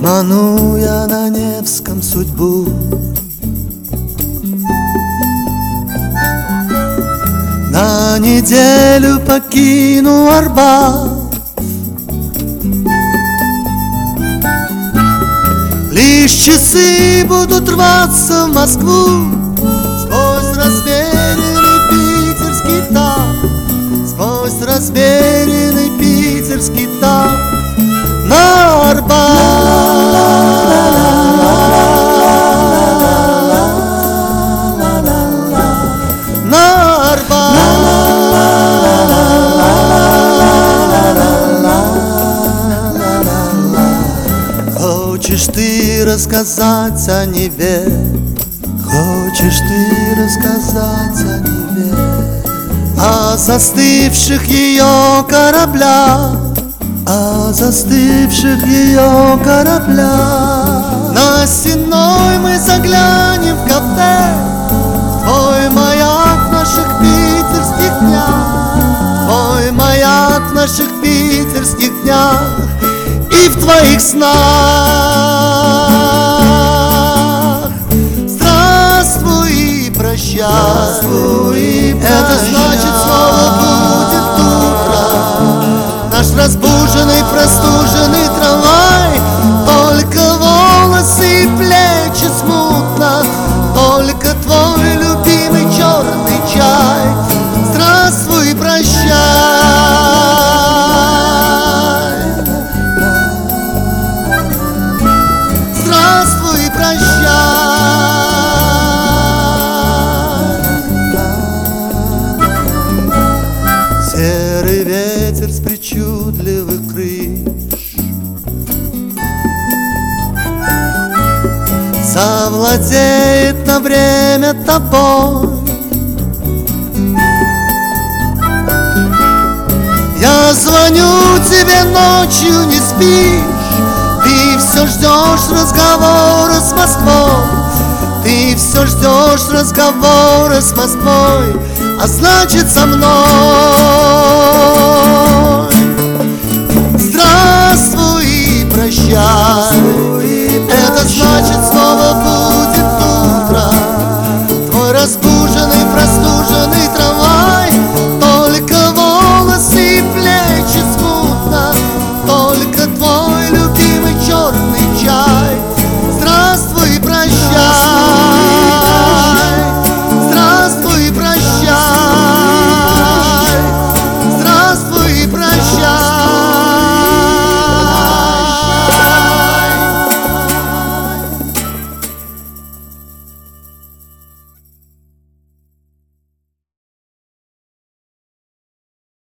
Обману я на Невском судьбу, на неделю покину Арбат. Лишь часы будут рваться в Москву сквозь размеренный питерский такт, сквозь размеренный питерский такт на Арбат. На Арбат. Хочешь ты рассказать о Неве, хочешь ты рассказать о Неве, о застывших ее кораблях, о застывших ее кораблях. На Стенной мы заглянем в кафе, твой маяк в наших питерских днях, твой маяк в наших питерских днях и в твоих снах. Здравствуй и прощай, здравствуй и прощай. Это значит, снова будет утро, наш разбуженный, простуженный трамвай. Только волосы и плечи смутно, только твой любимый черный чай. Здравствуй и прощай. Здравствуй и прощай. Серый ветер с причудливых крыш завладеет на время тобой. Я звоню тебе ночью, не спишь, ты все ждешь разговора с Москвой, ты все ждешь разговора с Москвой, а значит со мной.